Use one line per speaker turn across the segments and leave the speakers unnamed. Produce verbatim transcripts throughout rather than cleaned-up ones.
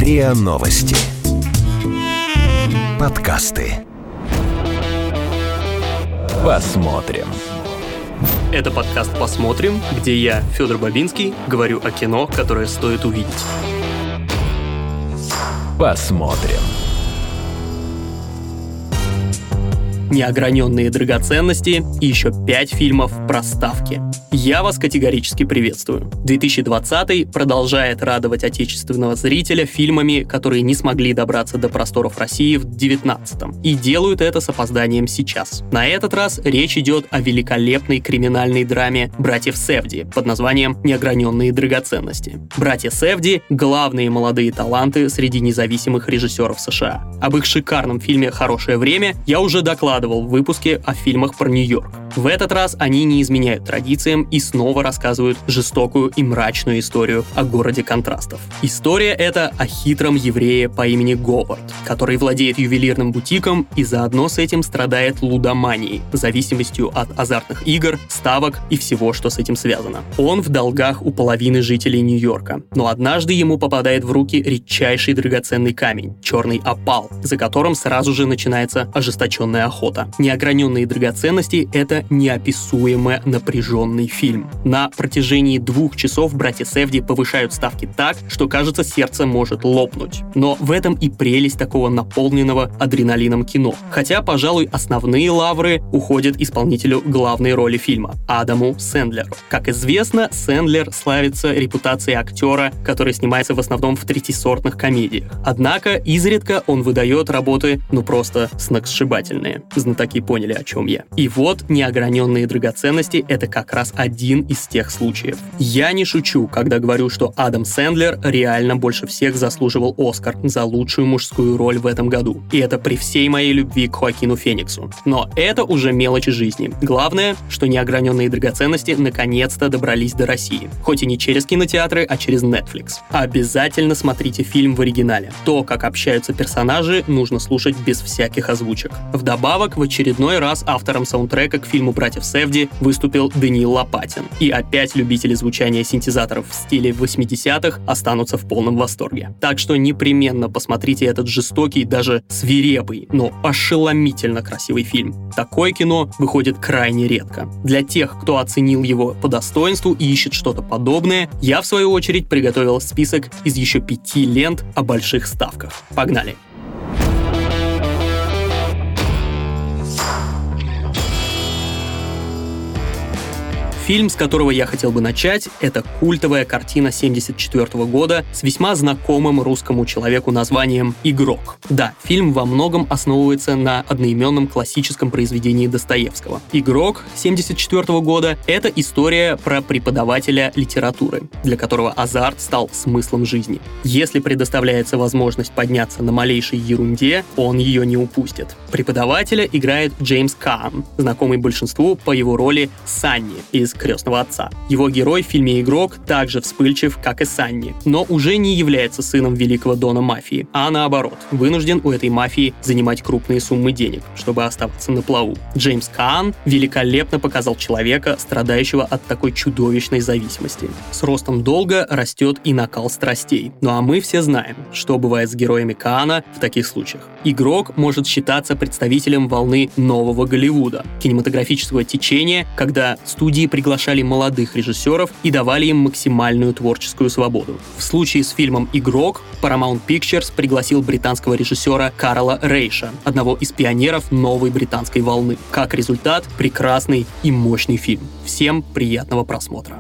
РИА Новости. Подкасты. Посмотрим.
Это подкаст «Посмотрим», где я, Федор Бабинский, говорю о кино, которое стоит увидеть.
Посмотрим.
Неограненные драгоценности и еще пять фильмов про ставки. Я вас категорически приветствую. две тысячи двадцатый продолжает радовать отечественного зрителя фильмами, которые не смогли добраться до просторов России в девятнадцатом, и делают это с опозданием сейчас. На этот раз речь идет о великолепной криминальной драме братьев Сафдий под названием «Неограненные драгоценности». Братья Сафдий — главные молодые таланты среди независимых режиссеров США. Об их шикарном фильме «Хорошее время» я уже докладывал в выпуске о фильмах про Нью-Йорк. В этот раз они не изменяют традициям и снова рассказывают жестокую и мрачную историю о городе контрастов. История эта о хитром еврее по имени Говард, который владеет ювелирным бутиком и заодно с этим страдает лудоманией, зависимостью от азартных игр, ставок и всего, что с этим связано. Он в долгах у половины жителей Нью-Йорка, но однажды ему попадает в руки редчайший драгоценный камень — черный опал, за которым сразу же начинается ожесточенная охота. «Неограненные драгоценности» — это неописуемо напряженный фильм. На протяжении двух часов братья Сафдий повышают ставки так, что, кажется, сердце может лопнуть. Но в этом и прелесть такого наполненного адреналином кино. Хотя, пожалуй, основные лавры уходят исполнителю главной роли фильма — Адаму Сэндлеру. Как известно, Сэндлер славится репутацией актера, который снимается в основном в третьесортных комедиях. Однако, изредка он выдает работы, ну просто сногсшибательные. Знатоки поняли, о чем я. И вот «Неограненные драгоценности» — это как раз один из тех случаев. Я не шучу, когда говорю, что Адам Сэндлер реально больше всех заслуживал Оскар за лучшую мужскую роль в этом году. И это при всей моей любви к Хоакину Фениксу. Но это уже мелочи жизни. Главное, что «Неограненные драгоценности» наконец-то добрались до России. Хоть и не через кинотеатры, а через Netflix. Обязательно смотрите фильм в оригинале. То, как общаются персонажи, нужно слушать без всяких озвучек. Вдобавок, в очередной раз автором саундтрека к фильму братьев Сафдий выступил Даниил Лопатин. И опять любители звучания синтезаторов в стиле восьмидесятых останутся в полном восторге. Так что непременно посмотрите этот жестокий, даже свирепый, но ошеломительно красивый фильм. Такое кино выходит крайне редко. Для тех, кто оценил его по достоинству и ищет что-то подобное, я, в свою очередь, приготовил список из еще пяти лент о больших ставках. Погнали! Фильм, с которого я хотел бы начать, это культовая картина семьдесят четвёртого года с весьма знакомым русскому человеку названием «Игрок». Да, фильм во многом основывается на одноименном классическом произведении Достоевского. «Игрок» семьдесят четвёртого года — это история про преподавателя литературы, для которого азарт стал смыслом жизни. Если предоставляется возможность подняться на малейшей ерунде, он ее не упустит. Преподавателя играет Джеймс Каан, знакомый большинству по его роли Санни из «Крестного отца». Его герой в фильме «Игрок» также вспыльчив, как и Санни, но уже не является сыном великого дона мафии, а наоборот, вынужден у этой мафии занимать крупные суммы денег, чтобы оставаться на плаву. Джеймс Каан великолепно показал человека, страдающего от такой чудовищной зависимости. С ростом долга растет и накал страстей. Ну а мы все знаем, что бывает с героями Каана в таких случаях. «Игрок» может считаться представителем волны нового Голливуда, кинематографического течения, когда студии приглашали молодых режиссеров и давали им максимальную творческую свободу. В случае с фильмом «Игрок» Paramount Pictures пригласил британского режиссера Карла Рейша, одного из пионеров новой британской волны. Как результат, прекрасный и мощный фильм. Всем приятного просмотра.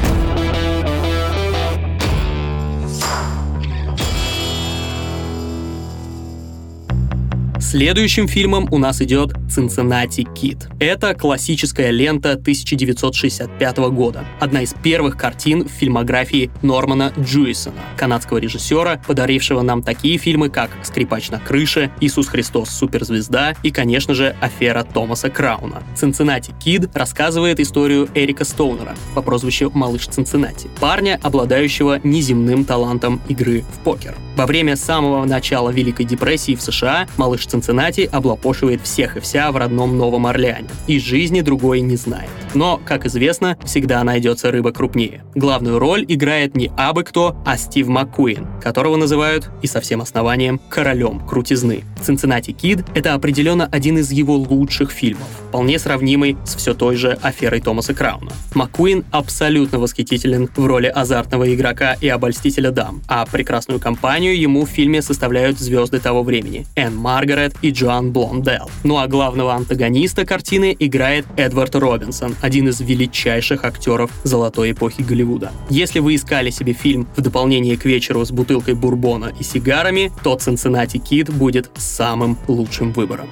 Следующим фильмом у нас идет «Цинциннати Кид». Это классическая лента тысяча девятьсот шестьдесят пятого года. Одна из первых картин в фильмографии Нормана Джуисона, канадского режиссера, подарившего нам такие фильмы, как «Скрипач на крыше», «Иисус Христос. Суперзвезда» и, конечно же, «Афера Томаса Крауна». «Цинциннати Кид» рассказывает историю Эрика Стоунера по прозвищу Малыш Цинциннати, парня, обладающего неземным талантом игры в покер. Во время самого начала Великой депрессии в США малыш Цинциннати облапошивает всех и вся в родном Новом Орлеане и жизни другой не знает. Но, как известно, всегда найдется рыба крупнее. Главную роль играет не абы кто, а Стив МакКуин, которого называют, и со всем основанием, королем крутизны. «Цинциннати Кид» — это определенно один из его лучших фильмов, вполне сравнимый с все той же аферой Томаса Крауна. МакКуин абсолютно восхитителен в роли азартного игрока и обольстителя дам, а прекрасную компанию ему в фильме составляют звезды того времени — Энн Маргарет и Джоан Блондел. Ну а главного антагониста картины играет Эдвард Робинсон, один из величайших актеров золотой эпохи Голливуда. Если вы искали себе фильм в дополнение к вечеру с бутылкой бурбона и сигарами, то «Цинциннати Кид» будет самым лучшим выбором.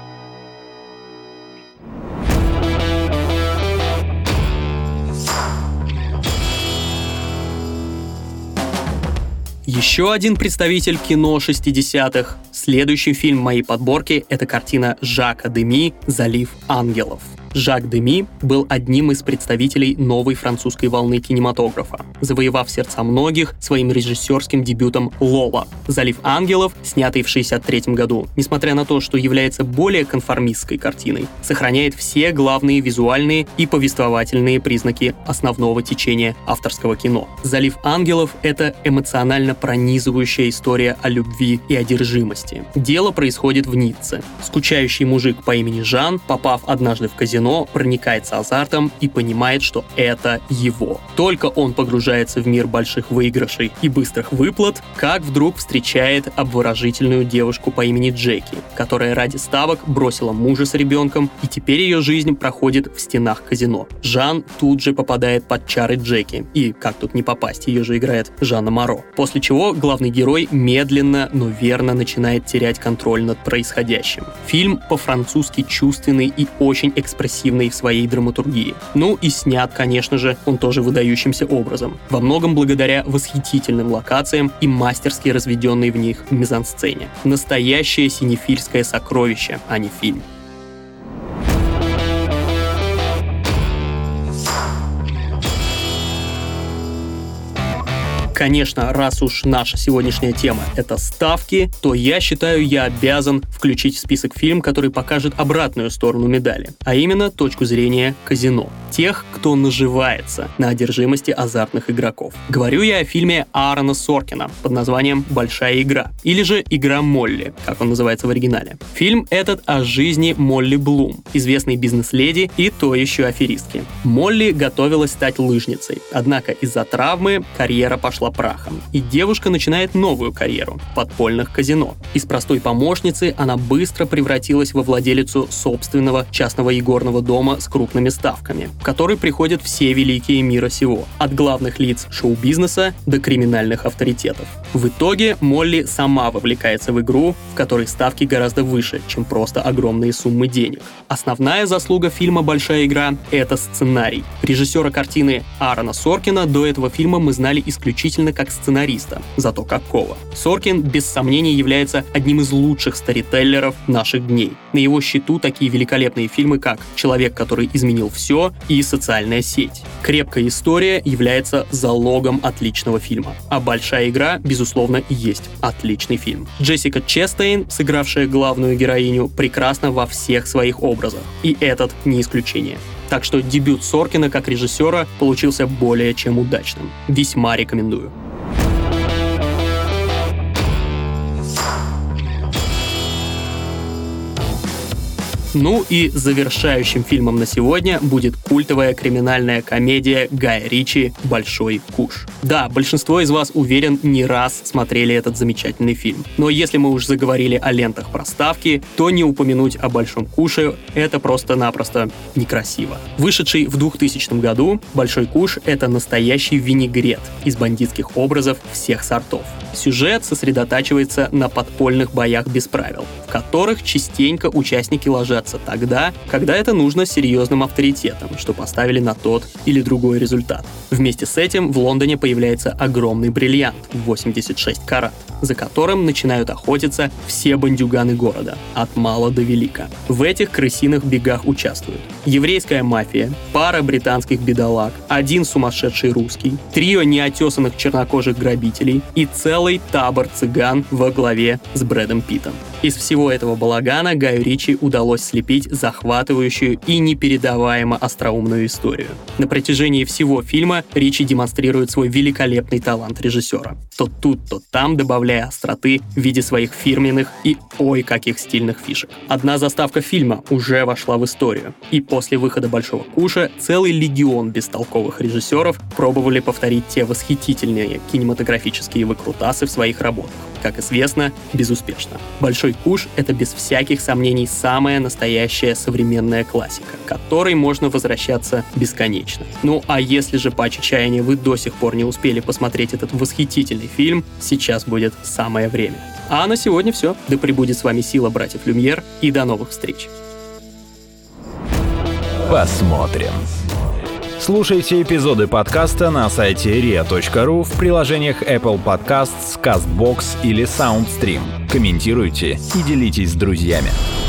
Еще один представитель кино шестидесятых. Следующий фильм моей подборки — это картина Жака Деми «Залив ангелов». Жак Деми был одним из представителей новой французской волны кинематографа, завоевав сердца многих своим режиссерским дебютом «Лола». «Залив ангелов», снятый в шестьдесят третьем году, несмотря на то, что является более конформистской картиной, сохраняет все главные визуальные и повествовательные признаки основного течения авторского кино. «Залив ангелов» — это эмоционально пронизывающая история о любви и одержимости. Дело происходит в Ницце. Скучающий мужик по имени Жан, попав однажды в казино, проникается азартом и понимает, что это его. Только он погружается в мир больших выигрышей и быстрых выплат, как вдруг встречает обворожительную девушку по имени Джеки, которая ради ставок бросила мужа с ребенком, и теперь ее жизнь проходит в стенах казино. Жан тут же попадает под чары Джеки, и как тут не попасть, ее же играет Жанна Моро. После чего главный герой медленно, но верно начинает терять контроль над происходящим. Фильм по-французски чувственный и очень экспрессивный в своей драматургии. Ну и снят, конечно же, он тоже выдающимся образом. Во многом благодаря восхитительным локациям и мастерски разведенной в них мизансцене. Настоящее синефильское сокровище, а не фильм. Конечно, раз уж наша сегодняшняя тема — это ставки, то я считаю, я обязан включить в список фильм, который покажет обратную сторону медали, а именно точку зрения казино. Тех, кто наживается на одержимости азартных игроков. Говорю я о фильме Аарона Соркина под названием «Большая игра», или же «Игра Молли», как он называется в оригинале. Фильм этот о жизни Молли Блум, известной бизнес-леди и то еще аферистки. Молли готовилась стать лыжницей, однако из-за травмы карьера пошла прахом, и девушка начинает новую карьеру в подпольных казино. Из простой помощницы она быстро превратилась во владелицу собственного частного игорного дома с крупными ставками, в который приходят все великие мира сего, от главных лиц шоу-бизнеса до криминальных авторитетов. В итоге Молли сама вовлекается в игру, в которой ставки гораздо выше, чем просто огромные суммы денег. Основная заслуга фильма «Большая игра» — это сценарий. Режиссера картины Аарона Соркина до этого фильма мы знали исключительно как сценариста, зато какого. Соркин, без сомнения, является одним из лучших сторителлеров наших дней. На его счету такие великолепные фильмы, как «Человек, который изменил все» и «Социальная сеть». «Крепкая история» является залогом отличного фильма, а «Большая игра», безусловно, и есть отличный фильм. Джессика Честейн, сыгравшая главную героиню, прекрасна во всех своих образах, и этот не исключение. Так что дебют Соркина как режиссера получился более чем удачным. Весьма рекомендую. Ну и завершающим фильмом на сегодня будет культовая криминальная комедия Гая Ричи «Большой куш». Да, большинство из вас, уверен, не раз смотрели этот замечательный фильм. Но если мы уж заговорили о лентах про ставки, то не упомянуть о «Большом куше» — это просто-напросто некрасиво. Вышедший в двухтысячном году, «Большой куш» — это настоящий винегрет из бандитских образов всех сортов. Сюжет сосредотачивается на подпольных боях без правил, в которых частенько участники ложатся тогда, когда это нужно серьезным авторитетам, что поставили на тот или другой результат. Вместе с этим в Лондоне появляется огромный бриллиант в восемьдесят шесть карат, за которым начинают охотиться все бандюганы города, от мала до велика. В этих крысиных бегах участвуют еврейская мафия, пара британских бедолаг, один сумасшедший русский, трио неотесанных чернокожих грабителей и целый табор цыган во главе с Брэдом Питтом. Из всего этого балагана Гаю Ричи удалось слепить захватывающую и непередаваемо остроумную историю. На протяжении всего фильма Ричи демонстрирует свой великолепный талант режиссера. То тут, то там добавляя остроты в виде своих фирменных и ой каких стильных фишек. Одна заставка фильма уже вошла в историю, и после выхода «Большого куша» целый легион бестолковых режиссеров пробовали повторить те восхитительные кинематографические выкрутасы в своих работах. Как известно, безуспешно. «Большой куш» — это без всяких сомнений самая настоящая современная классика, к которой можно возвращаться бесконечно. Ну а если же по чаяния вы до сих пор не успели посмотреть этот восхитительный фильм, сейчас будет самое время. А на сегодня все. Да пребудет с вами сила братьев Люмьер, и до новых встреч.
Посмотрим.
Слушайте эпизоды подкаста на сайте риа точка ру, в приложениях Apple Podcasts, CastBox или SoundStream. Комментируйте и делитесь с друзьями.